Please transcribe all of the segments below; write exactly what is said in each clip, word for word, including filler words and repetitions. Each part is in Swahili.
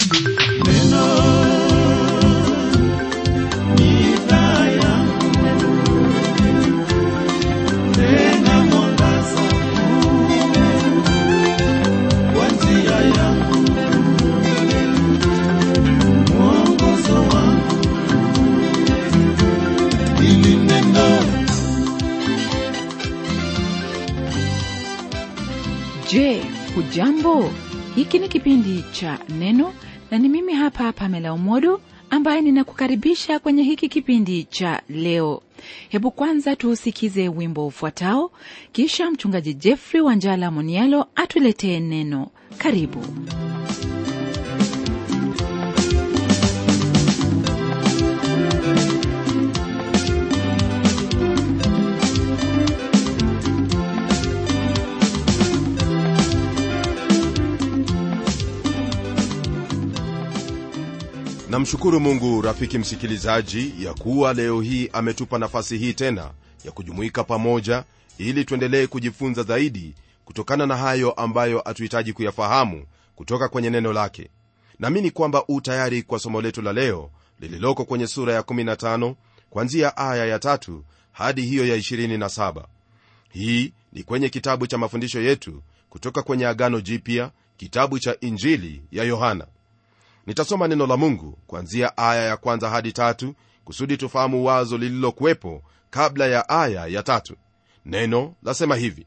Je, hujambo? Hiki ni kipindi cha Neno na ni mimi hapa Pamela Omodo ambaye ninakukaribisha kwenye hiki kipindi cha leo. Hebu kwanza tuusikize wimbo ufuatao, kisha mchungaji Jeffrey Wanjala Monialo atuletee neno. Karibu. Namshukuru Mungu, rafiki msikilizaji, ya kuwa leo hii ametupa nafasi hii tena ya kujumuika pamoja ili tuendelee kujifunza zaidi kutokana na hayo ambayo atuhitaji kuyafahamu kutoka kwenye neno lake. Naamini kwamba u tayari kwa somo letu la leo lililoko kwenye sura ya kumi na tano kuanzia aya ya tatu hadi hiyo ya ishirini na saba. Hii ni kwenye kitabu cha mafundisho yetu kutoka kwenye Agano Jipya, kitabu cha Injili ya Yohana. Nitasoma neno la Mungu kuanzia aya ya kwanza hadi tatu kusudi tufahamu wazo lililokuwepo kabla ya aya ya tatu. Neno lasema hivi: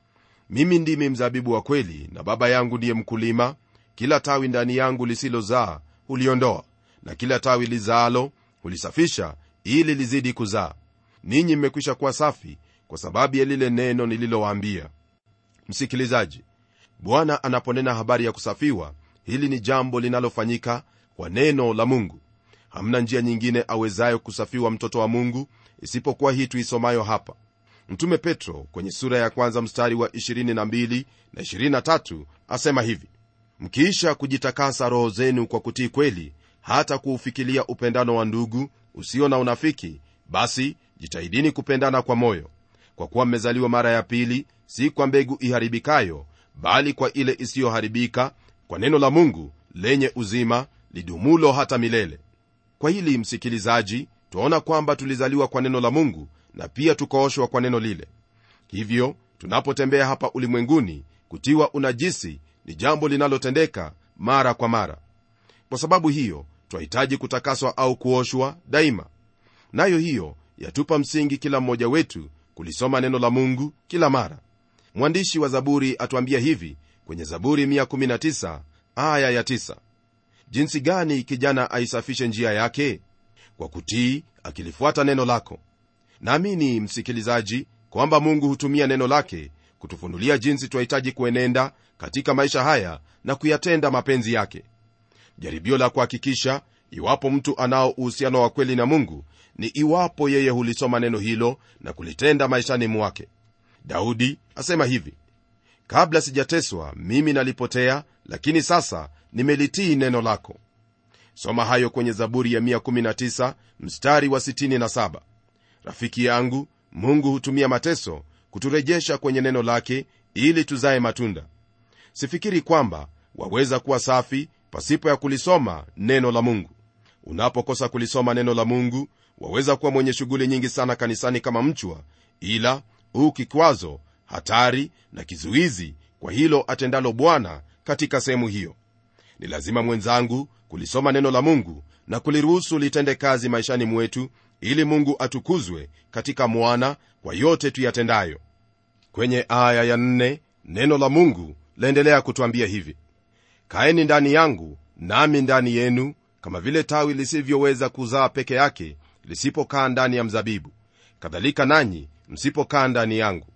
mimi ndimi mzabibu wa kweli na Baba yangu ndiye mkulima. Kila tawi ndani yangu lisilozaa huliondoa, na kila tawi lizaalo hulisafisha ili lizidi kuzaa. Ninyi mmekwisha kuwa safi kwa sababu ya lile neno nililowaambia. Msikilizaji, Bwana anaponena habari ya kusafiwa, hili ni jambo linalofanyika kwa neno la Mungu. Hamna njia nyingine awezayo kusafiwa mtoto wa Mungu isipokuwa hii tuisomayo hapa. Mtume Petro kwenye sura ya kwanza mstari wa ishirini na mbili na ishirini na tatu asema hivi: mkiisha kujitakasa roho zenu kwa kutii kweli, hata kuufikilia upendano wa ndugu usio na unafiki, basi jitahidini kupendana kwa moyo, kwa kuwa mmezaliwa mara ya pili, si kwa mbegu iharibikayo, bali kwa ile isiyoharibika, kwa neno la Mungu lenye uzima lidumulo hata milele. Kwa hili msikilizaji, tuona kwamba tulizaliwa kwa neno la Mungu na pia tukooshwa kwa neno lile. Hivyo tunapotembea hapa ulimwenguni, kutiwa unajisi ni jambo linalotendeka mara kwa mara. Kwa sababu hiyo twahitaji kutakaswa au kuoshwa daima. Nayo hiyo yatupa msingi kila mmoja wetu kulisoma neno la Mungu kila mara. Mwandishi wa Zaburi atuambia hivi kwenye Zaburi mia kumi na tisa aya ya tisa: jinsi gani kijana aisafishe njia yake? Kwa kutii akilifuata neno lako. Naamini msikilizaji kwamba Mungu hutumia neno lake kutufunulia jinsi twahitaji kuenenda katika maisha haya na kuyatenda mapenzi yake. Jaribio la kuhakikisha iwapo mtu anao uhusiano wa kweli na Mungu ni iwapo yeye hulisoma neno hilo na kulitenda maishani mwake. Daudi asema hivi: kabla sijateswa mimi nalipotea, lakini sasa nimelitii neno lako. Soma hayo kwenye Zaburi ya mia kumi na tisa mstari wa sitini na saba. Rafiki yangu, Mungu hutumia mateso kuturejesha kwenye neno lake ili tuzae matunda. Sifikiri kwamba waweza kuwa safi pasipo ya kulisoma neno la Mungu. Unapokosa kulisoma neno la Mungu, waweza kuwa mwenye shughuli nyingi sana kanisani kama mchwa, ila huu kikwazo, hatari na kizuizi kwa hilo atendalo Bwana katika sehemu hiyo. Ni lazima mwenzangu kulisoma neno la Mungu na kuliruhusu litende kazi maishani mwetu, ili Mungu atukuzwe katika mwana kwa yote tuyatendayo. Kwenye aya ya nne neno la Mungu laendelea kutuambia hivi: kaeni ndani yangu nami ndani yenu, kama vile tawi lisivyoweza kuzaa peke yake lisipokaa ndani ya mzabibu, kadhalika nanyi msipokaa ndani yangu.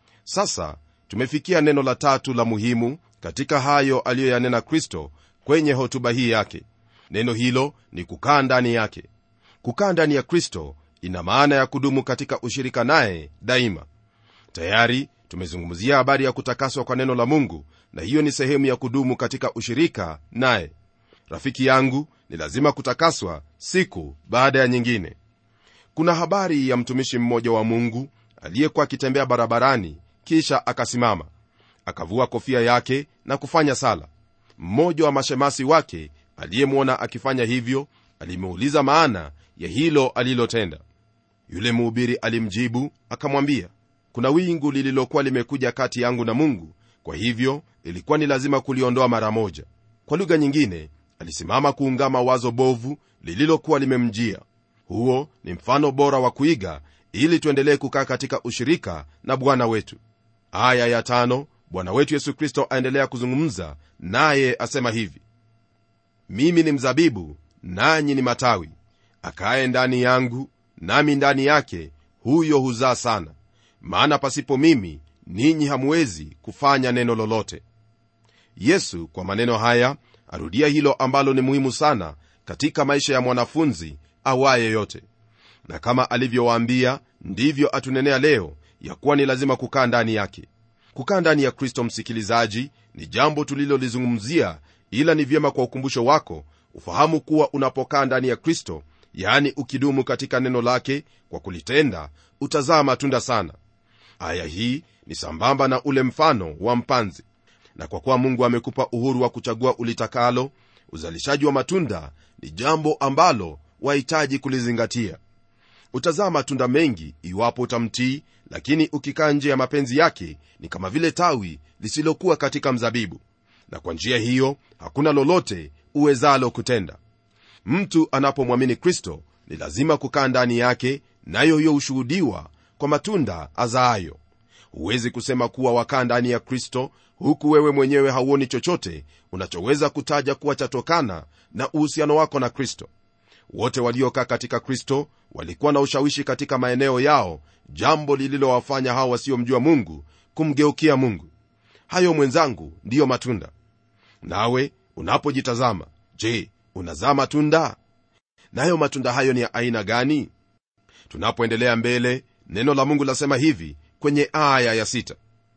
Sasa tumefikia neno la tatu la muhimu katika hayo aliyoyanena Kristo kwenye hotuba hii yake. Neno hilo ni kukaa ndani yake. Kukaa ndani ya Kristo ina maana ya kudumu katika ushirika naye daima. Tayari tumezungumzia habari ya kutakaswa kwa neno la Mungu, na hiyo ni sehemu ya kudumu katika ushirika naye. Rafiki yangu, ni lazima kutakaswa siku baada ya nyingine. Kuna habari ya mtumishi mmoja wa Mungu aliyekuwa akitembea barabarani, kisha akasimama, akavua kofia yake na kufanya sala. Mmoja wa mashemasi wake aliyemwona akifanya hivyo alimuuliza maana ya hilo alilotenda. Yule mhubiri alimjibu akamwambia, kuna wingu lililokuwa limekuja kati yangu na Mungu, kwa hivyo ilikuwa ni lazima kuliondoa mara moja. Kwa lugha nyingine, alisimama kuungama wazo bovu lililokuwa limemjia. Huo ni mfano bora wa kuiga ili tuendelee kukaa katika ushirika na Bwana wetu. Aya ya tano, Bwana wetu Yesu Kristo aendelea kuzungumza naye asema hivi: mimi ni mzabibu, nanyi ni matawi. Akae ndani yangu nami ndani yake, huyo huzaa sana, maana pasipo mimi ninyi hamwezi kufanya neno lolote. Yesu kwa maneno haya arudia hilo ambalo ni muhimu sana katika maisha ya mwanafunzi awaye yote, na kama alivyowaambia ndivyo atunenea leo, ya kuwa ni lazima kukaa ndani yake. Kukaa ndani ya Kristo, msikilizaji, ni jambo tulilolizungumzia, ila ni vyema kwa ukumbusho wako ufahamu kuwa unapokaa ndani ya Kristo, yaani ukidumu katika neno lake kwa kulitenda, utazaa matunda sana. Aya hii ni sambamba na ule mfano wa mpanzi, na kwa kuwa Mungu amekupa uhuru wa kuchagua ulitakalo, uzalishaji wa matunda ni jambo ambalo wahitaji kulizingatia. Utazaa matunda mengi iwapo utamtii, lakini ukikaa nje ya mapenzi yake ni kama vile tawi lisilokuwa katika mzabibu, na kwa njia hiyo hakuna lolote uwezalo kutenda. Mtu anapomwamini Kristo ni lazima kukaa ndani yake, nayo hiyo hushuhudiwa kwa matunda azaayo. Huwezi kusema kuwa wakaa ndani ya Kristo huku wewe mwenyewe hauoni chochote unachoweza kutaja kuwa chatokana na uhusiano wako na Kristo. Wote waliokaa katika Kristo walikuwa na ushawishi katika maeneo yao, jambo lililowafanya hao wasiomjua Mungu kumgeukia Mungu. Hayo mwenzangu ndiyo matunda. Nawe unapojitazama, je, unazaa matunda? Nayo matunda hayo ni ya aina gani? Tunapoendelea mbele, neno la Mungu lasema hivi kwenye aya ya sita: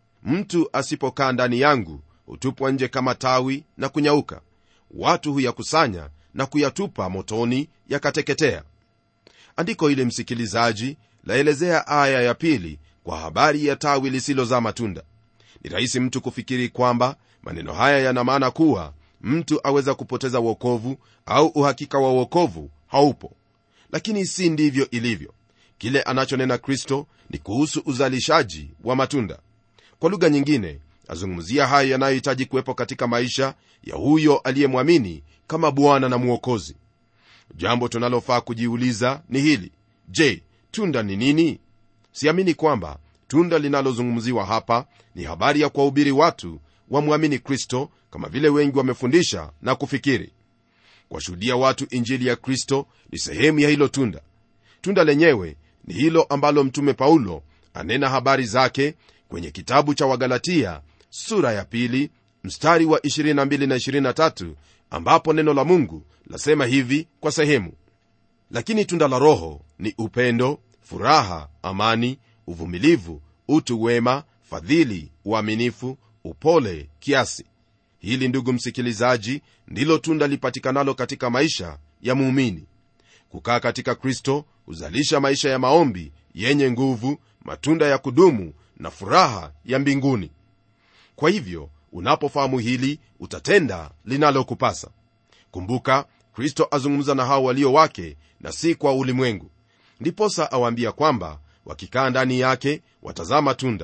mtu asipokaa ndani yangu hutupwa nje kama tawi na kunyauka, watu huyakusanya na kuyatupa motoni yakateketea. Andiko hili, msikilizaji, laelezea aya ya pili kwa habari ya tawi lisilozaa matunda. Ni rahisi mtu kufikiri kwamba maneno haya yana maana kuwa mtu aweza kupoteza wokovu au uhakika wa wokovu haupo, lakini si ndivyo ilivyo. Kile anachonena Kristo ni kuhusu uzalishaji wa matunda. Kwa lugha nyingine, azungumzia haya yanayohitaji kuwepo katika maisha ya huyo aliyemwamini kama Bwana na Mwokozi. Jambo tunalofaa kujiuliza ni hili: je, tunda ni nini? Siamini kwamba tunda linalozungumziwa hapa ni habari ya kuwahubiri watu wamwamini Kristo kama vile wengi wamefundisha na kufikiri. Kuwashuhudia watu injili ya Kristo ni sehemu ya hilo tunda. Tunda lenyewe ni hilo ambalo mtume Paulo anena habari zake kwenye kitabu cha Wagalatia sura ya pili mstari wa ishirini na mbili na ishirini na tatu, ambapo neno la Mungu lasema hivi kwa sehemu: lakini tunda la Roho ni upendo, furaha, amani, uvumilivu, utu wema, fadhili, uaminifu, upole, kiasi. Hili, ndugu msikilizaji, ndilo tunda lipatikanalo katika maisha ya muumini. Kukaa katika Kristo huzalisha maisha ya maombi yenye nguvu, matunda ya kudumu na furaha ya mbinguni. Kwa hivyo unapofahamu hili, utatenda linalokupasa. Kumbuka, Kristo azungumza na hao walio wake na si kwa ulimwengu. Ndiposa awaambia kwamba wakikaa ndani yake watazaa matunda.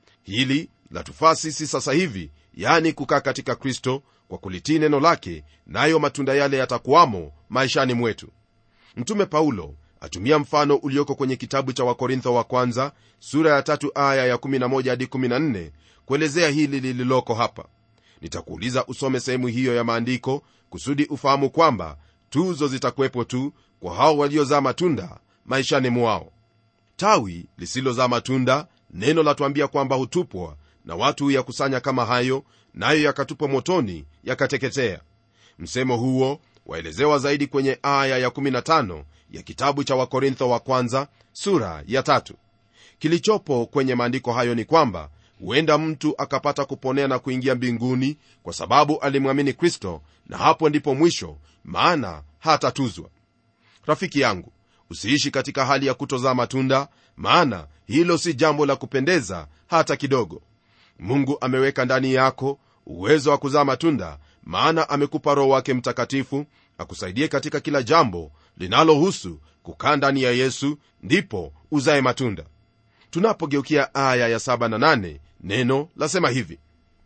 Hili latufaa sisi sasa hivi, yani kukaa katika Kristo kwa kulitii neno lake, nayo matunda yale yatakuwamo maishani mwetu. Mtume Paulo atumia mfano ulioko kwenye kitabu cha Wakorintho wa kwanza sura ya tatu aya ya kumi na moja hadi kumi na nne kuelezea hili lililoko hapa. Nitakuuliza usome sehemu hiyo ya maandiko kusudi ufahamu kwamba tuzo zitakuwepo tu kwa hao waliozaa matunda maishani mwao. Tawi lisilozaa matunda, neno latuambia kwamba hutupwa na watu huyakusanya kama hayo, nayo yakatupwa motoni yakateketea. Msemo huo waelezewa zaidi kwenye aya ya kumi na tano ya kitabu cha Wakorintho wa kwanza sura ya tatu. Kilichopo kwenye maandiko hayo ni kwamba huenda mtu akapata kuponea na kuingia mbinguni kwa sababu alimwamini Kristo, na hapo ndipo mwisho, maana hatatuzwa. Rafiki yangu, usiishi katika hali ya kutozaa matunda, maana hilo si jambo la kupendeza hata kidogo. Mungu ameweka ndani yako uwezo wa kuzaa matunda, maana amekupa Roho wake Mtakatifu akusaidie katika kila jambo linalohusu kukaa ndani ya Yesu, ndipo uzae matunda. Tunapogeukia aya ya saba na nane, neno lasema hivi: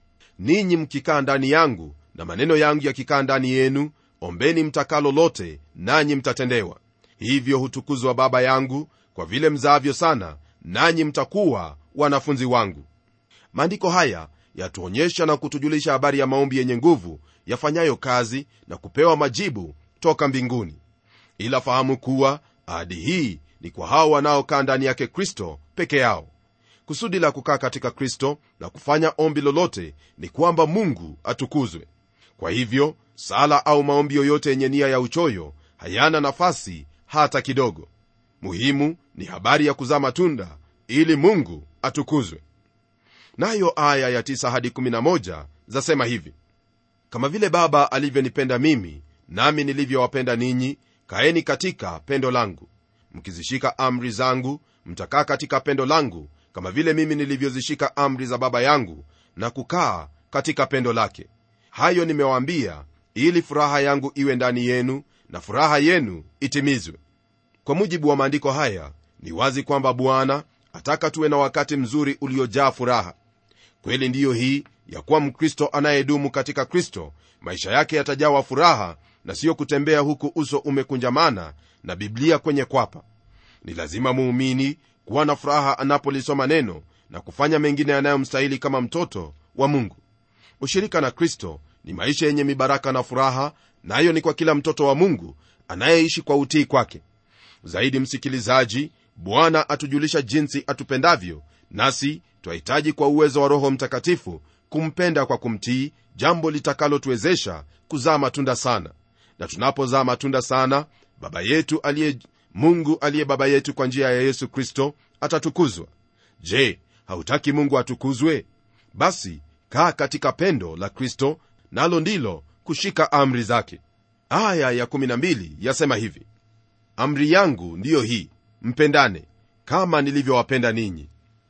ninyi mkikaa ndani yangu na maneno yangu yakikaa ndani yenu, ombeni mtakalo lote, nanyi mtatendewa. Hivyo hutukuzwa Baba yangu kwa vile mzaavyo sana, nanyi mtakuwa wanafunzi wangu. Maandiko haya yatuonyesha na kutujulisha habari ya maombi yenye nguvu yafanyayo kazi na kupewa majibu toka mbinguni. Ila fahamu kuwa ahadi hii ni kwa hao wanaokaa ndani yake Kristo peke yao. Kusudi la kukaa katika Kristo na kufanya ombi lolote ni kwamba Mungu atukuzwe. Kwa hivyo sala au maombi yoyote yenye nia ya uchoyo hayana nafasi hata kidogo. Muhimu ni habari ya kuzaa matunda ili Mungu atukuzwe. Nayo aya ya tisa hadi kumi na moja zasema hivi: kama vile Baba alivyonipenda mimi, nami nilivyowapenda ninyi, kaeni katika pendo langu. Mkizishika amri zangu, mtakaa katika pendo langu, kama vile mimi nilivyozishika amri za Baba yangu na kukaa katika pendo lake. Hayo nimewaambia ili furaha yangu iwe ndani yenu na furaha yenu itimizwe. Kwa mujibu wa maandiko haya, ni wazi kwamba Bwana ataka tuwe na wakati mzuri uliojaa furaha. Kweli ndiyo hii ya kuwa Mkristo anayedumu katika Kristo, maisha yake yatajawa furaha na sio kutembea huku uso umekunjamana na Biblia kwenye kwapa. Ni lazima muumini kuwa na furaha anapolisoma neno na kufanya mengine yanayomstahili kama mtoto wa Mungu. Ushirika na Kristo ni maisha yenye mibaraka na furaha, nayo na ni kwa kila mtoto wa Mungu anayeishi kwa utii kwake. Zaidi msikilizaji, Bwana atujulisha jinsi atupendavyo, nasi twahitaji kwa uwezo wa Roho Mtakatifu kumpenda kwa kumtii, jambo litakalotuwezesha kuzaa matunda sana. Na tunapozaa matunda sana, Baba yetu aliye Mungu aliye Baba yetu kwa njia ya Yesu Kristo atatukuzwa. Je, hautaki Mungu atukuzwe? Basi kaa katika pendo la Kristo, nalo ndilo kushika amri zake. Aya ya kumi na mbili yasema hivi: amri yangu ndiyo hii, mpendane kama nilivyowapenda ninyi.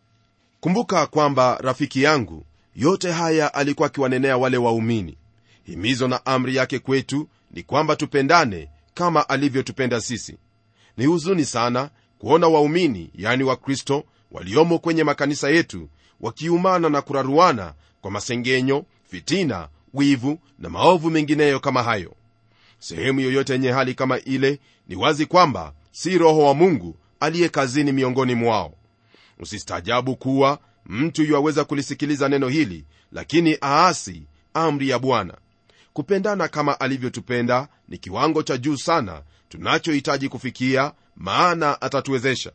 Kumbuka kwamba rafiki yangu yote haya alikuwa akiwanenea wale waumini. Himizo na amri yake kwetu ni kwamba tupendane kama alivyotupenda sisi. Ni huzuni sana kuona waumini, yani wa Kristo, waliomo kwenye makanisa yetu wakiumana na kuraruana kwa masengenyo, fitina, wivu na maovu mengineyo kama hayo. Sehemu yoyote yenye hali kama ile, ni wazi kwamba si Roho wa Mungu aliye kazini miongoni mwao. Usistaajabu kuwa mtu yuwaweza kulisikiliza neno hili, lakini aasi amri ya Bwana. Kupendana kama alivyotupenda ni kiwango cha juu sana tunachohitaji kufikia, maana atatuwezesha.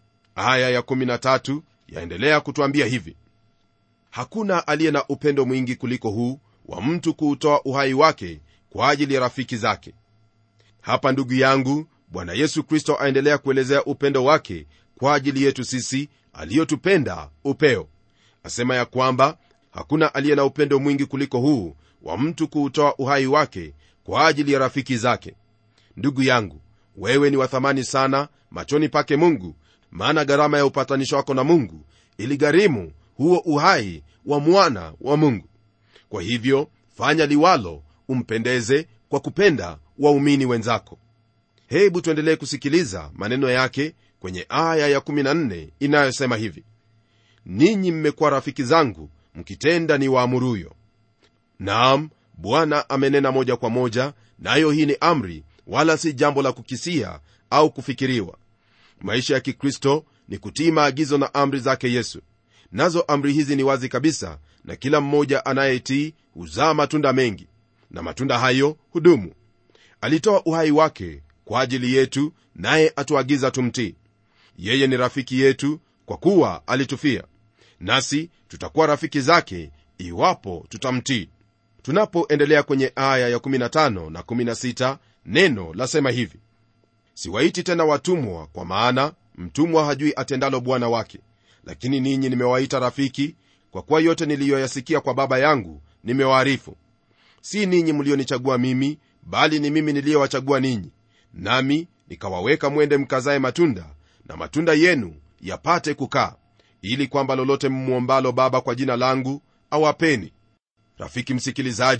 Aya ya kumi na tatu yaendelea kutuambia hivi: hakuna aliye na upendo mwingi kuliko huu wa mtu kuutoa uhai wake kwa ajili ya rafiki zake. Hapa ndugu yangu, Bwana Yesu Kristo aendelea kuelezea upendo wake kwa ajili yetu sisi aliyotupenda upeo. Asema ya kwamba hakuna aliye na upendo mwingi kuliko huu wa mtu kuutoa uhai wake kwa ajili ya rafiki zake. Ndugu yangu, wewe ni wa thamani sana machoni pake Mungu, maana gharama ya upatanisho wako na Mungu iligharimu huo uhai wa mwana wa Mungu. Kwa hivyo fanya liwalo umpendeze kwa kupenda waumini wenzako. Hebu tuendelee kusikiliza maneno yake kwenye aya ya kumi na nne inayosema hivi: ninyi mmekuwa rafiki zangu mkitenda ni waamuruyo. Naam, Bwana amenena moja kwa moja, nayo hii ni amri, wala si jambo la kukisia au kufikiriwa. Maisha ya Kikristo ni kutii maagizo na amri zake Yesu. Nazo amri hizi ni wazi kabisa, na kila mmoja anayetii huzaa matunda mengi, na matunda hayo hudumu. Alitoa uhai wake kwa ajili yetu, naye atuagiza tumtii. Yeye ni rafiki yetu kwa kuwa alitufia, nasi tutakuwa rafiki zake iwapo tutamtii. Tunapoendelea kwenye aya ya kumi na tano na kumi na sita, neno lasema hivi: siwaiti tena watumwa, kwa maana mtumwa hajui atendalo bwana wake, lakini ninyi nimewaita rafiki, kwa kuwa yote niliyoyasikia kwa Baba yangu nimewaarifu. Si ninyi mlionichagua mimi, bali ni mimi niliyowachagua ninyi, nami nikawaweka mwende mkazae matunda, na matunda yenu yapate kukaa, ili kwamba lolote mmuombalo Baba kwa jina langu awapeni. Rafiki msikilizaji,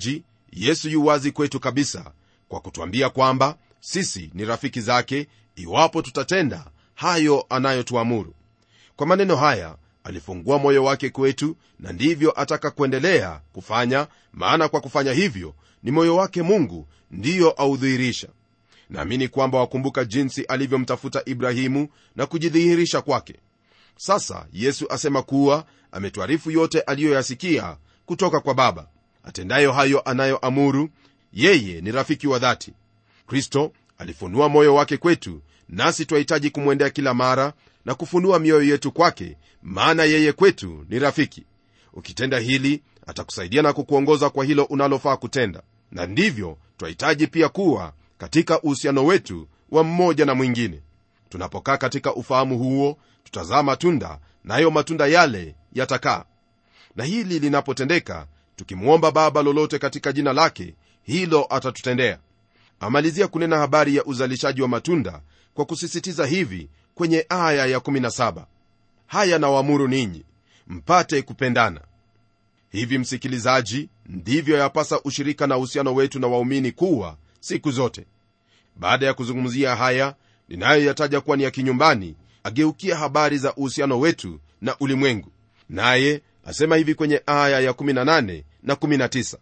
Yesu yu wazi kwetu kabisa kwa kutuambia kwamba sisi ni rafiki zake iwapo tutatenda hayo anayotuamuru. Kwa maneno haya alifungua moyo wake kwetu, na ndivyo ataka kuendelea kufanya, maana kwa kufanya hivyo ni moyo wake Mungu ndiyo audhihirisha. Naamini kwamba wakumbuka jinsi alivyomtafuta Ibrahimu na kujidhihirisha kwake. Sasa Yesu asema kuwa ametuarifu yote aliyoyasikia kutoka kwa Baba. Atendayo hayo anayoamuru, yeye ni rafiki wa dhati. Kristo alifunua moyo wake kwetu, nasi twahitaji kumwendea kila mara na kufunua mioyo yetu kwake, maana yeye kwetu ni rafiki. Ukitenda hili, atakusaidia na kukuongoza kwa hilo unalofaa kutenda, na ndivyo twahitaji pia kuwa katika uhusiano wetu wa mmoja na mwingine. Tunapokaa katika ufahamu huo, tutazaa matunda, nayo matunda yale yatakaa. Na hili linapotendeka, tukimwomba Baba lolote katika jina lake, hilo atatutendea. Amalizia kunena habari ya uzalishaji wa matunda kwa kusisitiza hivi kwenye aya ya kumi na saba: haya nawaamuru ninyi, mpate kupendana. Hivi msikilizaji, ndivyo yapasa ushirika na uhusiano wetu na waumini kuwa siku zote. Baada ya kuzungumzia haya ninayoyataja kuwa ni ya kinyumbani, ageukia habari za uhusiano wetu na ulimwengu, naye asema hivi kwenye aya ya kumi na nane na kumi na tisa: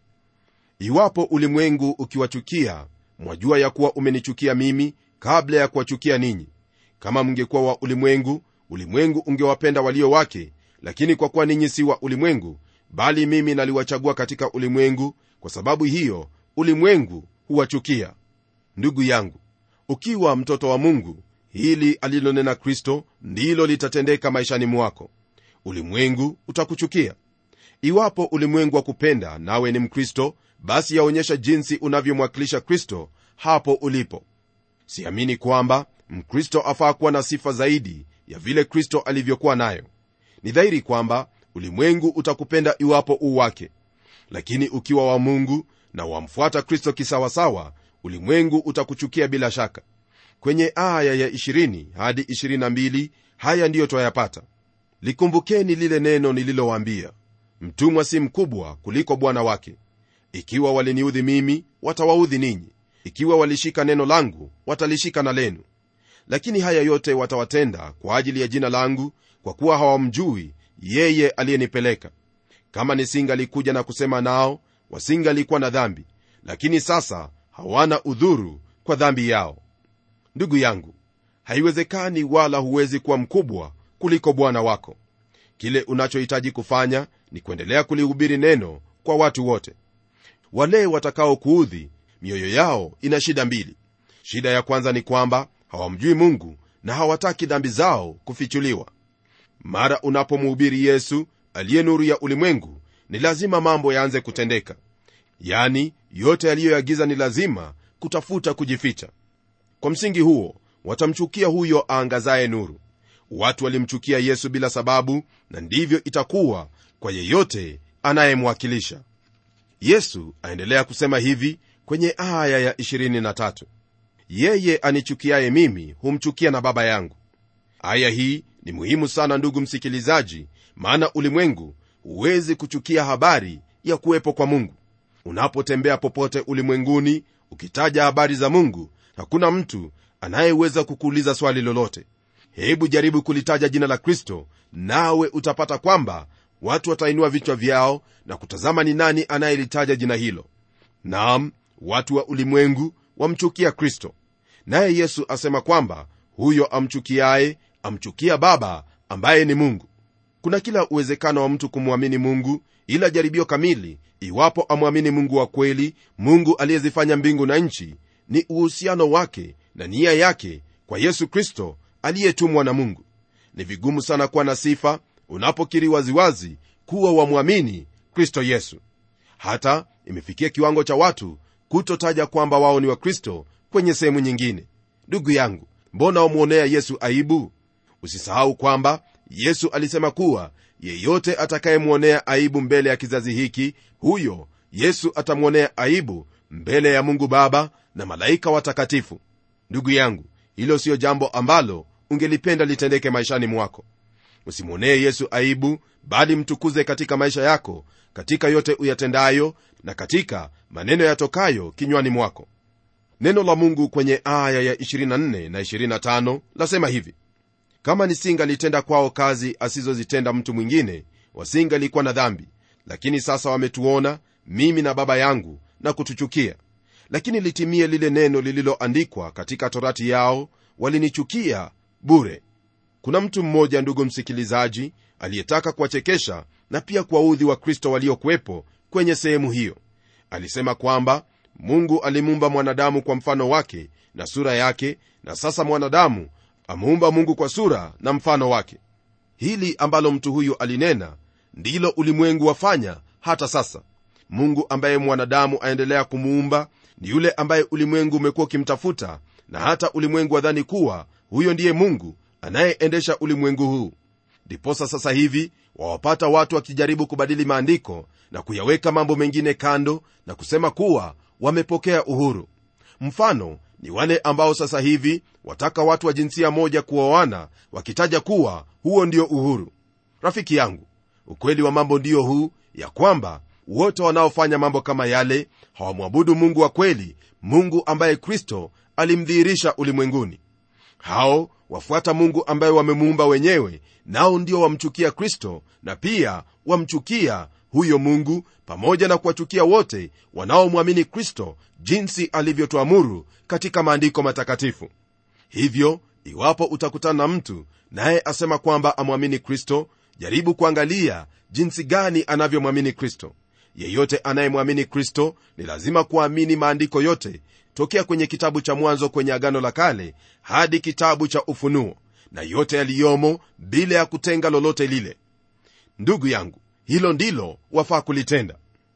iwapo ulimwengu ukiwachukia, mwajua ya kuwa umenichukia mimi kabla ya kuwachukia ninyi. Kama mngekuwa wa ulimwengu, ulimwengu ungewapenda walio wake, lakini kwa kuwa ninyi si wa ulimwengu, bali mimi naliwachagua katika ulimwengu, kwa sababu hiyo ulimwengu huwachukia. Ndugu yangu, ukiwa mtoto wa Mungu, hili alilonena Kristo ndilo litatendeka maishani mwako. Ulimwengu utakuchukia. Iwapo ulimwengu wakupenda nawe ni Mkristo, basi yaonyesha jinsi unavyomwakilisha Kristo hapo ulipo. Siamini kwamba Mkristo afaa kuwa na sifa zaidi ya vile Kristo alivyokuwa nayo. Ni dhahiri kwamba ulimwengu utakupenda iwapo u wake, lakini ukiwa wa Mungu na wamfuata Kristo kisawasawa, ulimwengu utakuchukia bila shaka. Kwenye aya ya ishirini hadi ishirini na mbili haya ndiyo twayapata: likumbukeni lile neno nililowaambia, mtumwa si mkubwa kuliko bwana wake. Ikiwa waliniudhi mimi, watawaudhi ninyi; ikiwa walishika neno langu, watalishika na lenu. Lakini haya yote watawatenda kwa ajili ya jina langu, kwa kuwa hawamjui yeye aliyenipeleka. Kama nisingalikuja na kusema nao, wasingalikuwa na dhambi, lakini sasa hawana udhuru kwa dhambi yao. Ndugu yangu, haiwezekani wala huwezi kuwa mkubwa kuliko bwana wako. Kile unachohitaji kufanya ni kuendelea kulihubiri neno kwa watu wote. Wale watakao kuudhi, mioyo yao ina shida mbili. Shida ya kwanza ni kwamba hawamjui Mungu na hawataki dhambi zao kufichuliwa. Mara unapomhubiri Yesu aliye nuru ya ulimwengu, ni lazima mambo yaanze kutendeka. Yani yote aliyoyagiza ni lazima kutafuta kujificha. Kwa msingi huo, watamchukia huyo aangazaye nuru. Watu walimchukia Yesu bila sababu, na ndivyo itakuwa kwa yeyote anayemwakilisha. Yesu aendelea kusema hivi kwenye aya ya ishirini na tatu: yeye anichukiaye mimi humchukia na Baba yangu. Aya hii ni muhimu sana ndugu msikilizaji, maana ulimwengu huwezi kuchukia habari ya kuwepo kwa Mungu. Unapotembea popote ulimwenguni ukitaja habari za Mungu, hakuna mtu anayeweza kukuuliza swali lolote. Hebu jaribu kulitaja jina la Kristo, nawe utapata kwamba watu watainua vichwa vyao na kutazama ni nani anayelitaja jina hilo. Naam, watu wa ulimwengu wamchukia Kristo, naye Yesu asema kwamba huyo amchukiaye amchukia Baba ambaye ni Mungu. Kuna kila uwezekano wa mtu kumwamini Mungu, ila jaribio kamili iwapo amwamini Mungu wa kweli, Mungu aliyezifanya mbingu na nchi, ni uhusiano wake na nia yake kwa Yesu Kristo aliyetumwa na Mungu. Ni vigumu sana kuwa na sifa unapokiri waziwazi kuwa wamwamini Kristo Yesu. Hata imefikia kiwango cha watu kutotaja kwamba wao ni wa Kristo kwenye sehemu nyingine. Ndugu yangu, mbona wamuonea Yesu aibu? Usisahau kwamba Yesu alisema kuwa yeyote atakayemuonea aibu mbele ya kizazi hiki, huyo Yesu atamuonea aibu mbele ya Mungu Baba na malaika watakatifu. Ndugu yangu, hilo sio jambo ambalo ungelipenda litendeke maishani mwako. Usimuonee Yesu aibu, bali mtukuze katika maisha yako katika yote uyatendayo na katika maneno yatokayo kinywani mwako. Neno la Mungu kwenye aya ya ishirini na nne na ishirini na tano lasema hivi: kama nisingalitenda kwao kazi asizozitenda mtu mwingine, wasingalikuwa na dhambi, lakini sasa wametuona mimi na baba yangu na kutuchukia. Lakini litimie lile neno lililoandikwa katika torati yao, walinichukia bure. Kuna mtu mmoja, ndugu msikilizaji, aliyetaka kuwachekesha na pia kuwaudhi wa Kristo waliokuwepo kwenye sehemu hiyo. Alisema kwamba Mungu alimuumba mwanadamu kwa mfano wake na sura yake, na sasa mwanadamu amuumba Mungu kwa sura na mfano wake. Hili ambalo mtu huyu alinena ndilo ulimwengu wafanya hata sasa. Mungu ambaye mwanadamu aendelea kumuumba ni yule ambaye ulimwengu umekuwa ukimtafuta, na hata ulimwengu wadhani kuwa huyo ndiye Mungu anayeendesha ulimwengu huu. Ndiposa sasa hivi wawapata watu wakijaribu kubadili maandiko na kuyaweka mambo mengine kando na kusema kuwa wamepokea uhuru. Mfano ni wale ambao sasa hivi wataka watu wa jinsia moja kuoana, wakitaja kuwa huo ndio uhuru. Rafiki yangu, ukweli wa mambo ndio huu, ya kwamba wote wanaofanya mambo kama yale hawamwabudu Mungu wa kweli, Mungu ambaye Kristo alimdhihirisha ulimwenguni. Hao wafuata Mungu ambaye wamemuumba wenyewe, nao ndio wamchukia Kristo na pia wamchukia huyo Mungu, pamoja na kuwachukia wote wanaomwamini Kristo jinsi alivyotuamuru katika maandiko matakatifu. Hivyo iwapo utakutana na mtu naye asema kwamba amwamini Kristo, jaribu kuangalia jinsi gani anavyomwamini Kristo. Yeyote anayemwamini Kristo ni lazima kuamini maandiko yote, tokea kwenye kitabu cha Mwanzo kwenye Agano la Kale hadi kitabu cha Ufunuo, na yote yaliyomo bila ya kutenga lolote lile. Ndugu yangu, hilo ndilo wafaa kulitenda.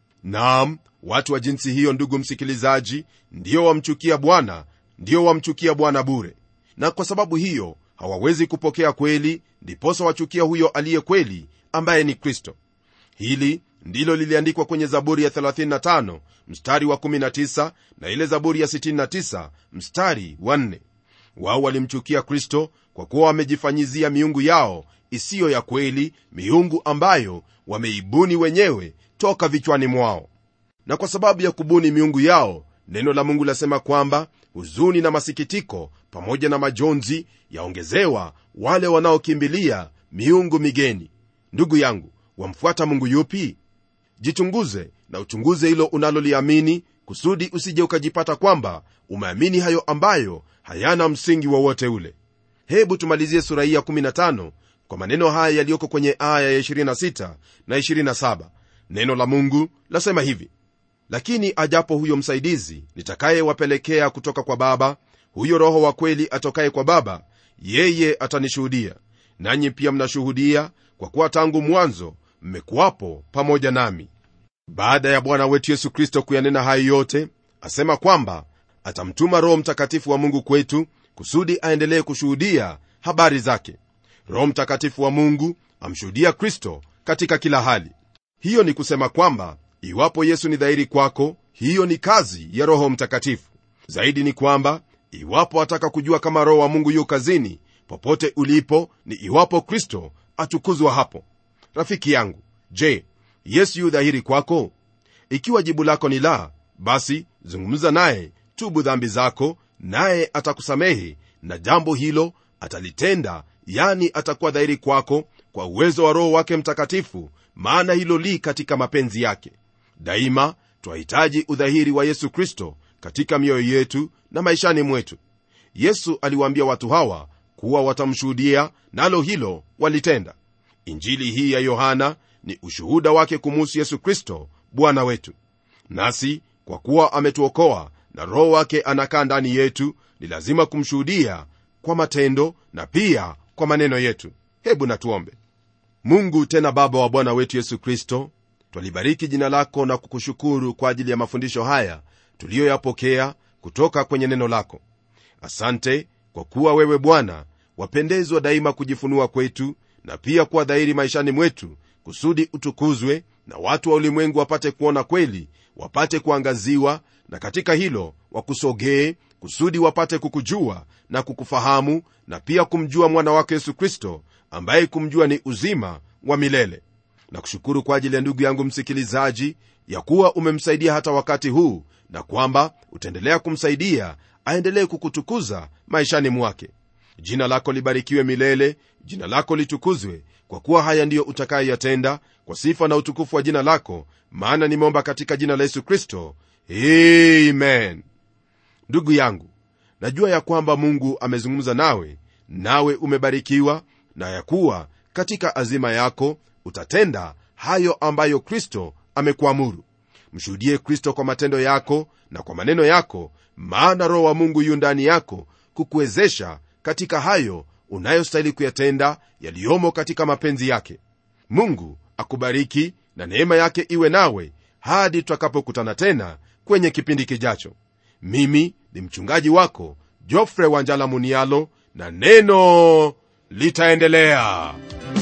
Naam, watu wa jinsi hiyo, ndugu msikilizaji, ndio wamchukia Bwana, ndio wamchukia Bwana bure. Na kwa sababu hiyo hawawezi kupokea kweli, ndiposa wachukia huyo aliye kweli ambaye ni Kristo. Hili ndilo liliandikwa kwenye Zaburi ya thelathini na tano mstari wa kumi na tisa na ile Zaburi ya sitini na tisa mstari wa nne. Wao walimchukia Kristo kwa kuwa wamejifanyizia miungu yao isiyo ya kweli, miungu ambayo wameibuni wenyewe toka vichwani mwao. Na kwa sababu ya kubuni miungu yao, neno la Mungu lasema kwamba huzuni na masikitiko pamoja na majonzi yaongezewa wale wanaokimbilia miungu migeni. Ndugu yangu, wamfuata Mungu yupi? Jichunguze na uchunguze hilo unaloliamini, kusudi usije ukajipata kwamba umeamini hayo ambayo hayana msingi wowote ule. Hebu tumalizie sura hii ya kumi na tano kwa maneno haya yaliyoko kwenye aya ya ishirini na sita na ishirini na saba. Neno la Mungu lasema hivi: lakini ajapo huyo msaidizi nitakayewapelekea kutoka kwa Baba, huyo Roho wa kweli atokaye kwa Baba, yeye atanishuhudia, nanyi pia mnashuhudia, kwa kuwa tangu mwanzo mmekuwapo pamoja nami. Baada ya Bwana wetu Yesu Kristo kuyanena hayo yote, asema kwamba atamtuma Roho Mtakatifu wa Mungu kwetu kusudi aendelee kushuhudia habari zake. Roho Mtakatifu wa Mungu amshuhudia Kristo katika kila hali. Hiyo ni kusema kwamba iwapo Yesu ni dhahiri kwako, hiyo ni kazi ya Roho Mtakatifu. Zaidi ni kwamba iwapo wataka kujua kama Roho wa Mungu yu kazini popote ulipo, ni iwapo Kristo atukuzwa hapo. Rafiki yangu, je, Yesu yu dhahiri kwako? Ikiwa jibu lako ni la, basi zungumza naye, tubu dhambi zako, naye atakusamehe, na jambo hilo atalitenda, yani atakuwa dhahiri kwako kwa uwezo wa Roho wake Mtakatifu, maana hilo li katika mapenzi yake. Daima twahitaji udhahiri wa Yesu Kristo katika mioyo yetu na maishani mwetu. Yesu aliwaambia watu hawa kuwa watamshuhudia, nalo hilo walitenda. Injili hii ya Yohana ni ushuhuda wake kumuhusu Yesu Kristo Bwana wetu. Nasi kwa kuwa ametuokoa na Roho wake anakaa ndani yetu, ni lazima kumshuhudia kwa matendo na pia kwa maneno yetu. Hebu na tuombe. Mungu tena Baba wa Bwana wetu Yesu Kristo, twalibariki jina lako na kukushukuru kwa ajili ya mafundisho haya tuliyoyapokea kutoka kwenye neno lako. Asante kwa kuwa wewe Bwana wapendezwa daima kujifunua kwetu na pia kuwa dhahiri maishani mwetu, kusudi utukuzwe na watu wa ulimwengu wapate kuona kweli, wapate kuangaziwa, na katika hilo wakusogee, kusudi wapate kukujua na kukufahamu, na pia kumjua mwana wake Yesu Kristo, ambaye kumjua ni uzima wa milele. Na kushukuru kwa ajili ya ndugu yangu msikilizaji, ya kuwa umemsaidia hata wakati huu, na kwamba utaendelea kumsaidia aendelee kukutukuza maishani mwake. Jina lako libarikiwe milele, jina lako litukuzwe, kwa kuwa haya ndiyo utakayoyatenda kwa sifa na utukufu wa jina lako, maana nimeomba katika jina la Yesu Kristo, amen. Ndugu yangu, najua ya kwamba Mungu amezungumza nawe, nawe umebarikiwa, na ya kuwa katika azima yako utatenda hayo ambayo Kristo amekuamuru. Mshuhudie Kristo kwa matendo yako na kwa maneno yako, maana Roho wa Mungu yu ndani yako kukuwezesha katika hayo unayostahili kuyatenda yaliyomo katika mapenzi yake. Mungu akubariki na neema yake iwe nawe hadi tutakapokutana tena kwenye kipindi kijacho. Mimi ni mchungaji wako Geoffrey Wanjala Munialo, na neno litaendelea.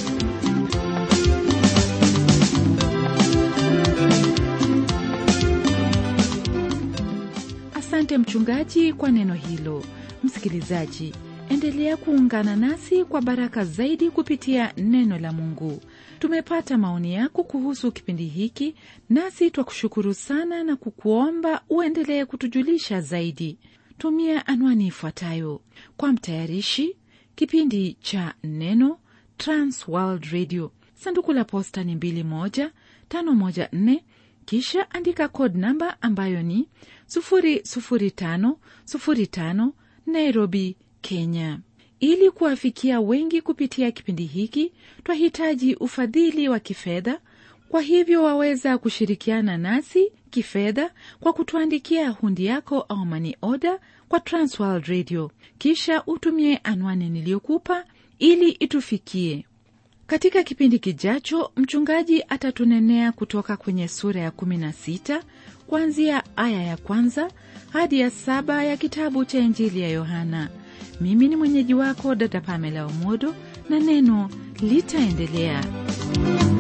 Asante mchungaji kwa neno hilo. Msikilizaji, endelea kuungana nasi kwa baraka zaidi kupitia neno la Mungu. Tumepata maoni yako kuhusu kipindi hiki, nasi twakushukuru sana na kukuomba uendelee kutujulisha zaidi. Tumia anwani ifuatayo: kwa mtayarishi kipindi cha Neno, Trans World Radio, sanduku la posta ni mbili moja tano moja nne, kisha andika code namba ambayo ni sufuri sufuri tano sufuri tano, Nairobi, Kenya. Ili kuwafikia wengi kupitia kipindi hiki, twahitaji ufadhili wa kifedha. Kwa hivyo waweza kushirikiana nasi kifedha kwa kutuandikia hundi yako au money order kwa Transworld Radio, kisha utumie anwani niliyokupa ili itufikie. Katika kipindi kijacho, mchungaji atatunenea kutoka kwenye sura ya kumi na sita kuanzia aya ya kwanza hadi ya saba ya kitabu cha Injili ya Yohana. Mimi ni mwenyeji wako dada Pamela Omodo, na neno litaendelea.